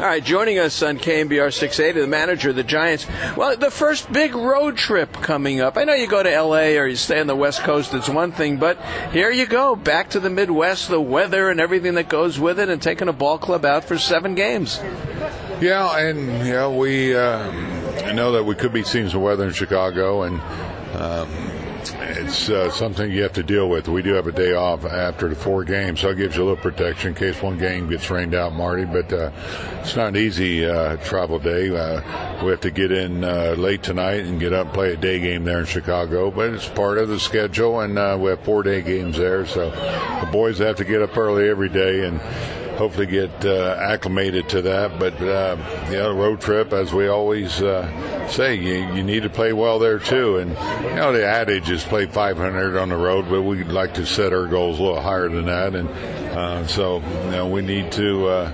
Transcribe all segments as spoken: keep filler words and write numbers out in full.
All right, joining us on K M B R six eighty, the manager of the Giants. Well, the first big road trip coming up. I know you go to L A or you stay on the West Coast, it's one thing, but here you go, back to the Midwest, the weather and everything that goes with it, and taking a ball club out for seven games. Yeah, and you know, we uh, know that we could be seeing some weather in Chicago, and um, it's uh, something you have to deal with. We do have a day off after the four games, so it gives you a little protection in case one game gets rained out, Marty. But uh, it's not an easy uh, travel day. Uh, we have to get in uh, late tonight and get up and play a day game there in Chicago. But it's part of the schedule, and uh, we have four day games there. So the boys have to get up early every day and hopefully get uh, acclimated to that. But, uh, you know, the road trip, as we always uh, say, you, you need to play well there, too. And, you know, the adage is play five hundred on the road, but we'd like to set our goals a little higher than that. And uh, so, you know, we need to uh,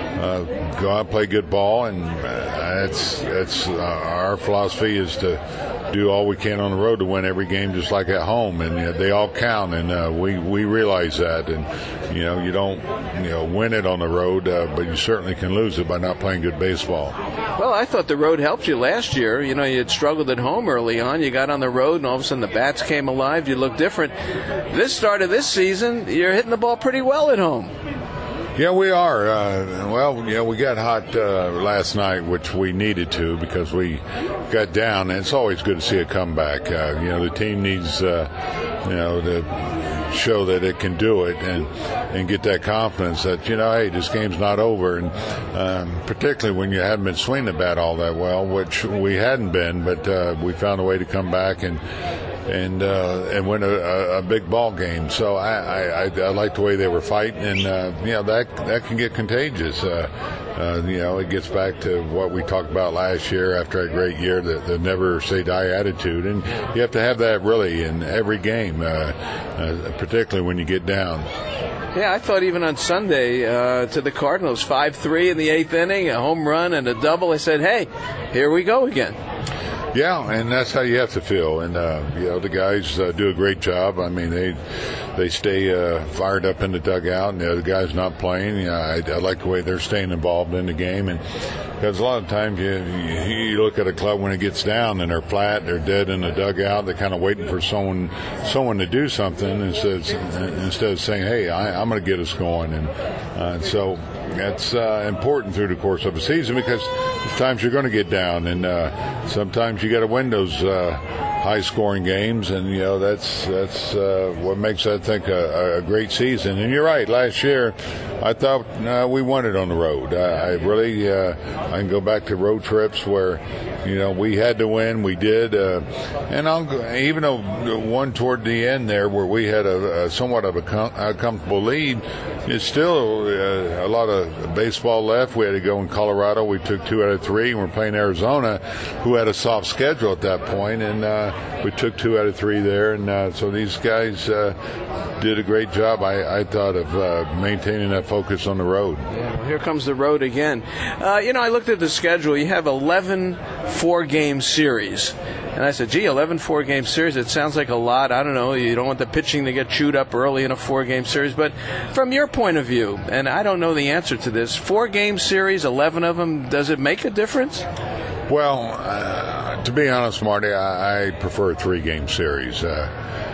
uh, go out and play good ball. And uh, that's, that's uh, our philosophy is to do all we can on the road to win every game, just like at home, and uh, they all count, and uh, we we realize that. And you know, you don't you know win it on the road, uh, but you certainly can lose it by not playing good baseball. Well, I thought the road helped you last year. You know, you had struggled at home early on. You got on the road, and all of a sudden the bats came alive. You looked different. This start of this season, you're hitting the ball pretty well at home. Yeah, we are. Uh, well, yeah, we got hot uh, last night, which we needed to because we got down. And it's always good to see a comeback. Uh, you know, the team needs, uh, you know, to show that it can do it and and get that confidence that, you know, hey, this game's not over. And um, particularly when you haven't been swinging the bat all that well, which we hadn't been, but uh, we found a way to come back and and uh, and win a, a big ball game. So I, I, I like the way they were fighting, and uh, you know that that can get contagious. Uh, uh, you know, it gets back to what we talked about last year after a great year, the, the never say die attitude, and you have to have that really in every game, uh, uh, particularly when you get down. Yeah, I thought even on Sunday uh, to the Cardinals, five three in the eighth inning, a home run and a double. I said, hey, here we go again. Yeah, and that's how you have to feel. And, uh, you know, the guys uh, do a great job. I mean, they they stay uh, fired up in the dugout, and the other guys not playing. You know, I, I like the way they're staying involved in the game. And because a lot of times you, you, you look at a club when it gets down and they're flat, they're dead in the dugout, they're kind of waiting for someone someone to do something instead of, instead of saying, hey, I, I'm going to get us going. And uh, so that's uh, important through the course of a season because there's times you're going to get down, and uh, sometimes you got to win those uh, high-scoring games, and you know that's that's uh, what makes I think a, a great season. And you're right. Last year, I thought uh, we won it on the road. I, I really uh, I can go back to road trips where you know we had to win. We did, uh, and I'll, even though one toward the end there where we had a, a somewhat of a, com- a comfortable lead, it's still uh, a lot of baseball left. We had to go in Colorado. We took two out of three, and we're playing Arizona, who had a soft schedule at that point, and uh, we took two out of three there. And uh, so these guys uh, did a great job, I, I thought, of uh, maintaining that focus on the road. Yeah, well, here comes the road again. Uh, you know, I looked at the schedule. You have eleven four-game series. And I said, gee, eleven four-game series, it sounds like a lot. I don't know, you don't want the pitching to get chewed up early in a four-game series. But from your point of view, and I don't know the answer to this, four-game series, eleven of them, does it make a difference? Well, uh, to be honest, Marty, I, I prefer a three-game series. Uh,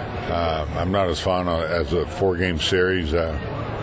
uh, I'm not as fond of, as a four-game series. Uh,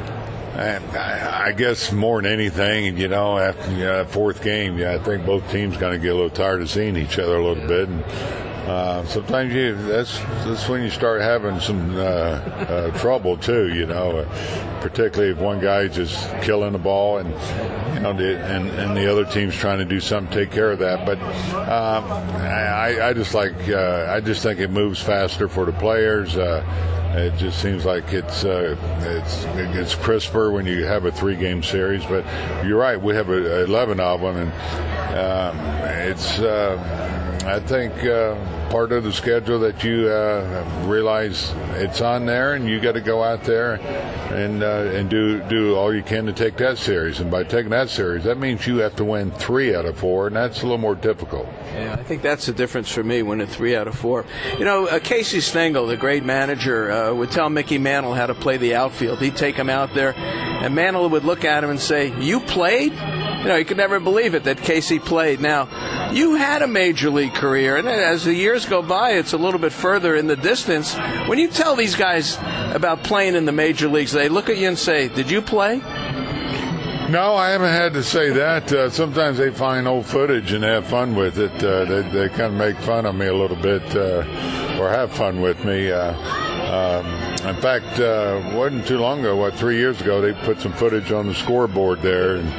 And I, I guess more than anything, you know, after you know, that fourth game, yeah, I think both teams kind of get a little tired of seeing each other a little bit. And uh, sometimes you that's that's when you start having some uh, uh, trouble too, you know, uh, particularly if one guy's just killing the ball and you know, the, and and the other team's trying to do something to take care of that. But um, I, I just like uh, I just think it moves faster for the players. Uh, It just seems like it's uh, it's it's crisper when you have a three-game series. But you're right, we have a, eleven of them, and um, it's uh, I think uh, part of the schedule that you uh, realize it's on there, and you got to go out there and uh, and do do all you can to take that series. And by taking that series, that means you have to win three out of four, and that's a little more difficult. Yeah, I think that's the difference for me, winning three out of four. You know, uh, Casey Stengel, the great manager, uh, would tell Mickey Mantle how to play the outfield. He'd take him out there, and Mantle would look at him and say, "You played? you know, you could never believe it that Casey played. Now, you had a major league career, and as the years go by, it's a little bit further in the distance. When you tell these guys about playing in the major leagues, they look at you and say, "Did you play?" No, I haven't had to say that. Uh, sometimes they find old footage and have fun with it. Uh, they, they kind of make fun of me a little bit, uh, or have fun with me. Uh, um, in fact, uh, wasn't too long ago, what, three years ago, they put some footage on the scoreboard there. And,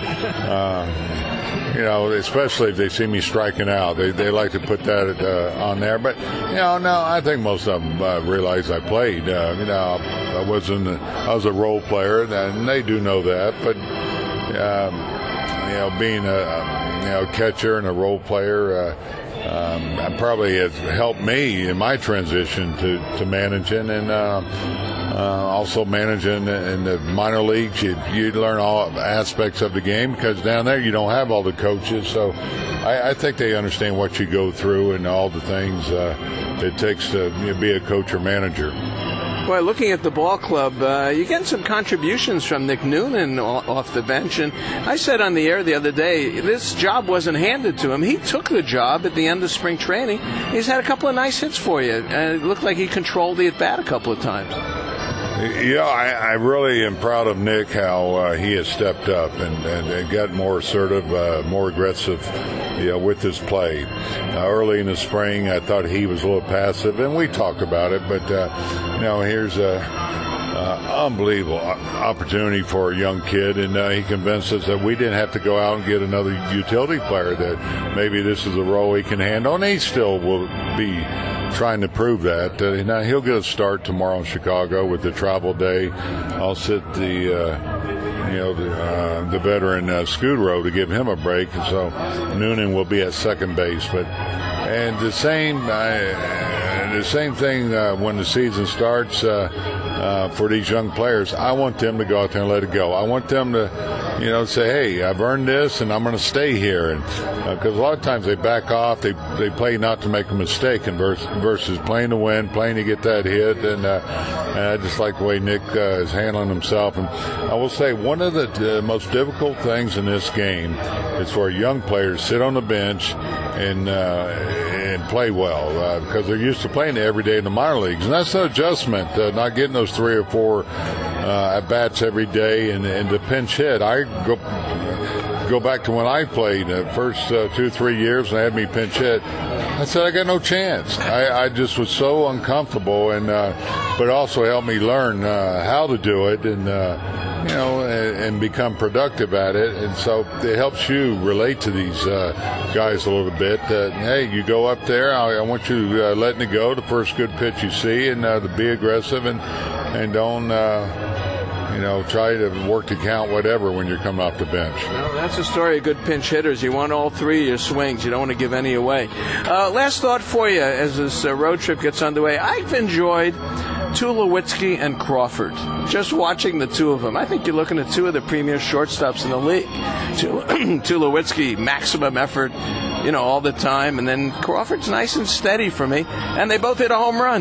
uh, you know, especially if they see me striking out, they they like to put that uh, on there. But, you know, no, I think most of them uh, realize I played. Uh, you know, I wasn't. I was a role player, and they do know that. But Um, you know, being a you know catcher and a role player, uh, um, probably has helped me in my transition to, to managing and uh, uh, also managing in the minor leagues. You you learn all aspects of the game because down there you don't have all the coaches. So I, I think they understand what you go through and all the things uh, it takes to you know, be a coach or manager. Well, looking at the ball club, uh, you're getting some contributions from Nick Noonan off the bench. And I said on the air the other day, this job wasn't handed to him. He took the job at the end of spring training. He's had a couple of nice hits for you. And it looked like he controlled the at-bat a couple of times. Yeah, I, I really am proud of Nick, how uh, he has stepped up and, and, and got more assertive, uh, more aggressive, you know, with his play. Uh, early in the spring, I thought he was a little passive, and we talked about it. But uh, you know, here's a uh, unbelievable opportunity for a young kid, and uh, he convinced us that we didn't have to go out and get another utility player. That maybe this is a role he can handle, and he still will be trying to prove that. Uh, now he'll get a start tomorrow in Chicago with the travel day. I'll sit the uh, you know the, uh, the veteran uh, Scudero to give him a break, and so Noonan will be at second base. But and the same uh, the same thing uh, when the season starts uh, uh, for these young players. I want them to go out there and let it go. I want them to, you know, say, hey, I've earned this, and I'm going to stay here. And because uh, a lot of times they back off, they they play not to make a mistake, and versus, versus playing to win, playing to get that hit. And, uh, and I just like the way Nick uh, is handling himself. And I will say one of the uh, most difficult things in this game is for a young player to sit on the bench and uh, and play well uh, because they're used to playing every day in the minor leagues, and that's an adjustment. Uh, not getting those three or four uh, at bats every day, and, and to pinch hit. I go go back to when I played the first uh, two three years, and they had me pinch hit. I said I got no chance. I, I just was so uncomfortable, and uh, but it also helped me learn uh, how to do it, and uh, you know, and, and become productive at it. And so it helps you relate to these uh, guys a little bit. That hey, you go up there. I, I want you uh, letting it go the first good pitch you see, and uh, to be aggressive and and don't. Uh, You know, try to work to count whatever when you're coming off the bench. Well, that's the story of good pinch hitters. You want all three of your swings. You don't want to give any away. Uh, last thought for you as this uh, road trip gets underway. I've enjoyed Tulowitzki and Crawford. Just watching the two of them. I think you're looking at two of the premier shortstops in the league. Tulowitzki, maximum effort, you know, all the time. And then Crawford's nice and steady for me. And they both hit a home run.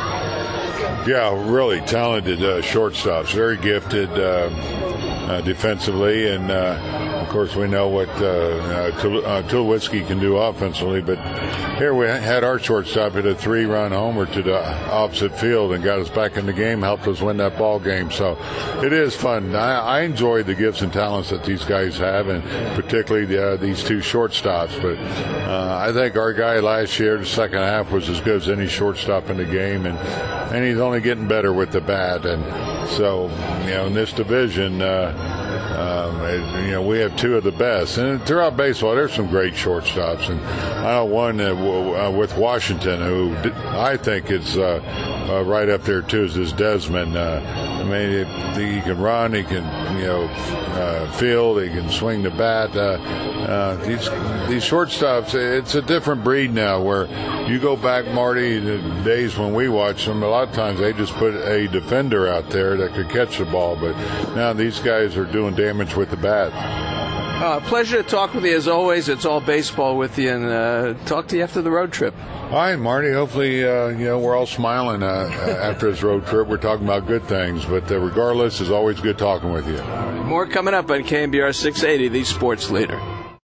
Yeah, really talented uh, shortstops, very gifted uh, uh, defensively, and uh, of course we know what uh, uh, Tul- uh, Tulowitzki can do offensively. But here we had our shortstop hit a three-run homer to the opposite field and got us back in the game, helped us win that ball game. So it is fun. I, I enjoy the gifts and talents that these guys have, and particularly the, uh, these two shortstops. But uh, I think our guy last year, the second half, was as good as any shortstop in the game, and and he's only getting better with the bat. And so, you know, in this division, uh, um, it, you know, we have two of the best. And throughout baseball, there's some great shortstops. And I know one uh, w- uh, with Washington, who d- I think is uh, uh, right up there too, is this Desmond. Uh, I mean, it, he can run, he can, you know, uh, field, he can swing the bat. Uh, uh, these these shortstops, it's a different breed now. Where you go back, Marty, the days when we watched them, a lot of times they just put a defender out there that could catch the ball. But now these guys are doing damage with the bat. Uh, pleasure to talk with you as always. It's all baseball with you, and uh, talk to you after the road trip. All right, Marty. Hopefully, uh, you know, we're all smiling uh, after this road trip. We're talking about good things, but uh, regardless, it's always good talking with you. More coming up on K N B R six eighty, the sports leader.